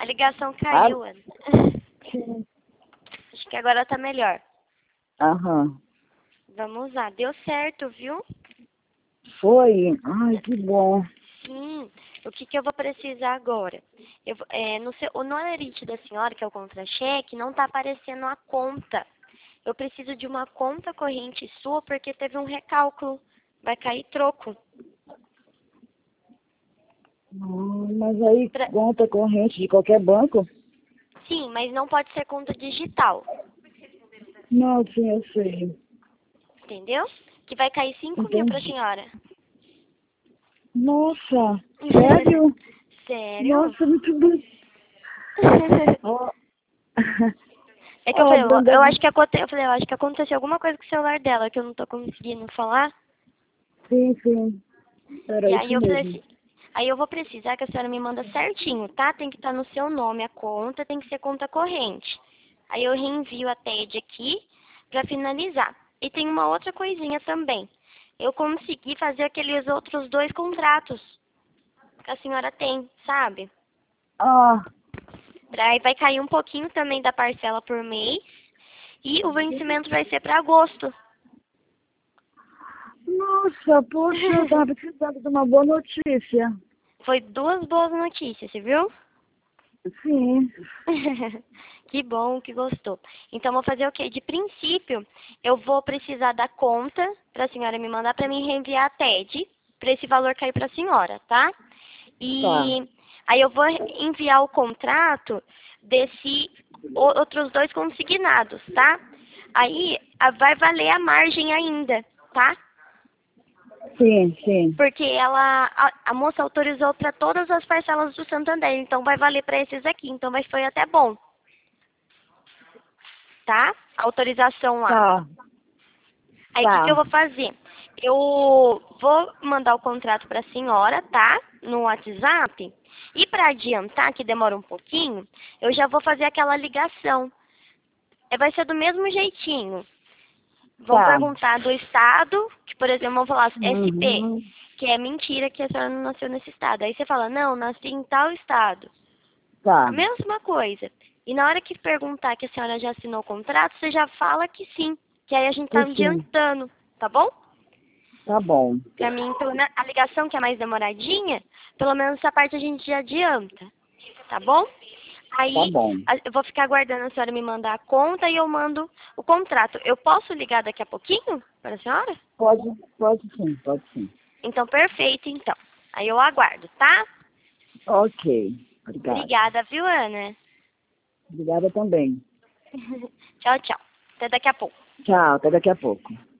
ligação Ah, caiu, Ana. sim. Acho que agora tá melhor. Aham. Vamos lá, deu certo, viu? Foi? Ai, que bom. Sim. O que que eu vou precisar agora? No numerite da senhora, que é o contra-cheque, não tá aparecendo a conta. Eu preciso de uma conta corrente sua porque teve um recálculo. Vai cair troco. Mas aí, Pra- conta corrente de qualquer banco? Sim, mas não pode ser conta digital. Não, sim, eu sei. Entendeu? Que vai cair 5.000 pra Entendi. senhora. Nossa, sério? Sério? Nossa, muito bem. Ó, É que eu ó, falei, Branda, eu acho que eu acho que aconteceu alguma coisa com o celular dela que eu não tô conseguindo falar. sim, sim. Era E isso aí mesmo. aí eu vou precisar que a senhora me manda certinho, tá? Tem que estar no seu nome a conta, tem que ser conta corrente. Aí eu reenvio a TED aqui pra finalizar. E tem uma outra coisinha também. Eu consegui fazer aqueles outros 2 contratos que a senhora tem, sabe? Ah, Aí vai cair um pouquinho também da parcela por mês. E o vencimento vai ser para agosto. nossa, poxa, eu tava precisando de uma boa notícia. Foi 2 boas notícias, você viu? Sim, Que bom que gostou. Então, vou fazer o quê? De princípio, eu vou precisar da conta para a senhora me mandar para mim reenviar a TED, para esse valor cair para a senhora, tá? tá. E aí eu vou enviar o contrato desse outros 2 consignados, tá? Aí vai valer a margem ainda, tá? Sim, sim. Porque a moça autorizou para todas as parcelas do Santander, então vai valer para esses aqui, então foi até bom, tá? A autorização lá. Tá, Aí o que que eu tá. vou fazer? Eu vou mandar o contrato para a senhora, tá? No WhatsApp. E para adiantar, que demora um pouquinho, eu já vou fazer aquela ligação. Vai ser do mesmo jeitinho. Vão Tá. perguntar do estado, que por exemplo, vão falar SP, Uhum. que é mentira que a senhora não nasceu nesse estado. Aí você fala, não, nasci em tal estado. A Tá. mesma coisa. E na hora que perguntar que a senhora já assinou o contrato, você já fala que sim. Que aí a gente tá E sim. adiantando, tá bom? Tá bom. Pra mim, a ligação que é mais demoradinha, pelo menos essa parte a gente já adianta, tá bom? Tá Aí bom. eu vou ficar aguardando a senhora me mandar a conta e eu mando o contrato. Eu posso ligar daqui a pouquinho para a senhora? Pode, pode sim, pode sim. Então, perfeito, então. Aí eu aguardo, tá? Ok. Obrigada. Obrigada, viu, Ana? Obrigada também. Tchau, tchau. Até daqui a pouco. Tchau, até daqui a pouco.